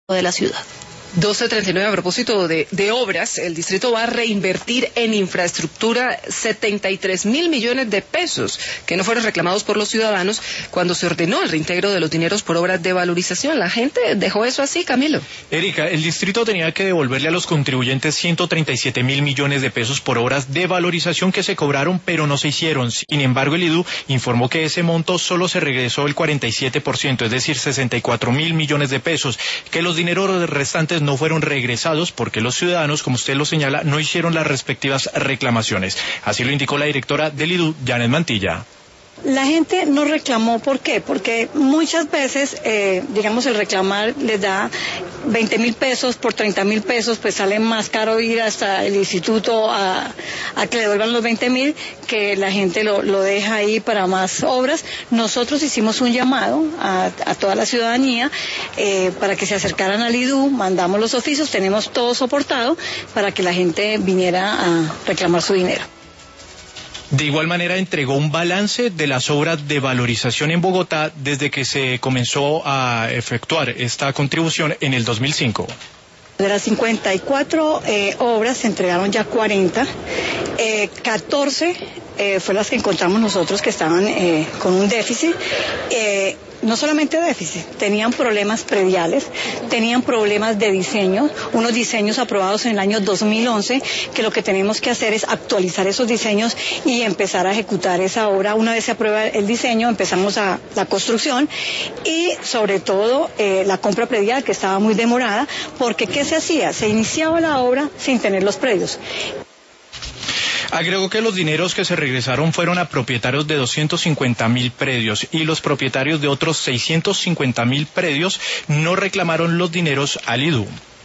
de la ciudad. 12:39, a propósito de obras, el distrito va a reinvertir en infraestructura 73.000 millones de pesos que no fueron reclamados por los ciudadanos cuando se ordenó el reintegro de los dineros por obras de valorización. La gente dejó eso así, Camilo. Erika, el distrito tenía que devolverle a los contribuyentes 137.000 millones de pesos por obras de valorización que se cobraron, pero no se hicieron. Sin embargo, el IDU informó que ese monto solo se regresó el 47%, es decir, 64.000 millones de pesos, que los dineros restantes no fueron regresados porque los ciudadanos, como usted lo señala, no hicieron las respectivas reclamaciones. Así lo indicó la directora del IDU, Janet Mantilla. La gente no reclamó, ¿por qué? Porque muchas veces, el reclamar les da 20.000 pesos por 30.000 pesos, pues sale más caro ir hasta el instituto a que le devuelvan los 20.000, que la gente lo deja ahí para más obras. Nosotros hicimos un llamado a toda la ciudadanía para que se acercaran al IDU, mandamos los oficios, tenemos todo soportado para que la gente viniera a reclamar su dinero. De igual manera entregó un balance de las obras de valorización en Bogotá desde que se comenzó a efectuar esta contribución en el 2005. De las 54 obras se entregaron ya 40, 14 fue las que encontramos nosotros que estaban con un déficit. No solamente déficit, tenían problemas prediales, tenían problemas de diseño, unos diseños aprobados en el año 2011, que lo que tenemos que hacer es actualizar esos diseños y empezar a ejecutar esa obra. Una vez se aprueba el diseño, empezamos a la construcción y sobre todo la compra predial, que estaba muy demorada, porque ¿qué se hacía? Se iniciaba la obra sin tener los predios. Agregó que los dineros que se regresaron fueron a propietarios de 250.000 predios y los propietarios de otros 650.000 predios no reclamaron los dineros al IDU.